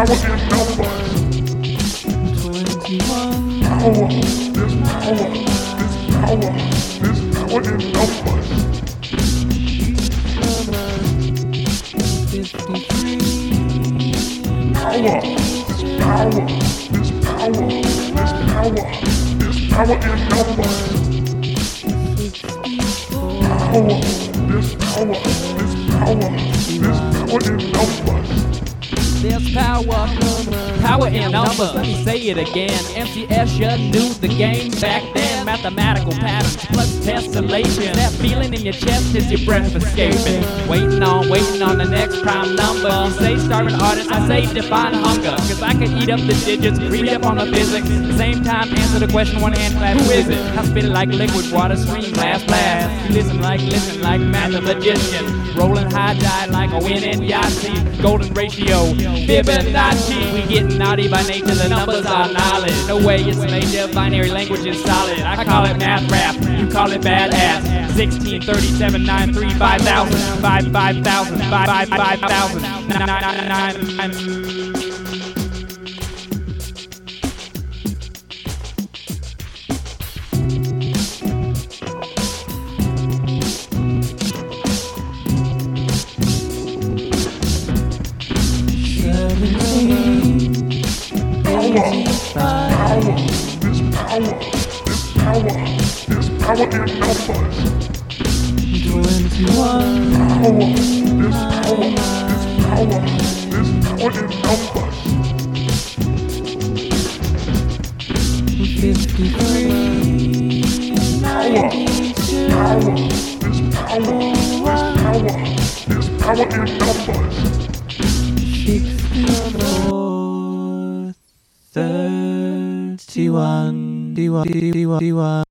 power in numbers. 21. Power, there's power, there's power, there's power in numbers. 53. Power, there's power, there's power, there's power, there's power in numbers. Power, there's power, there's power, there's power in numbers. There's power in numbers. Let me say it again. MCS, you knew the game back then. Mathematical patterns plus tessellation. That feeling in your chest is your breath escaping. Waiting on the next prime number. You say starving artist, I say define hunger. Cause I can eat up the digits, read up on the physics. Same time answer the question one hand class. Who is it? I spit it like liquid water, scream blast blast. You listen like mathematician. Rolling high dive like a win in Yahtzee. Golden ratio, Fibonacci. We getting naughty by nature, the numbers are knowledge. No way it's major, binary language is solid. I call it math rap, you call it badass. 16, 37, 9, 3, 5,000, 5, 5,000, 5, 5,000, 9, 9, 9. There's power in numbers. 21. Power, there's power, there's power, there's power in numbers. 53. Power, power, there's power, there's power, there's power in numbers. 64. 31.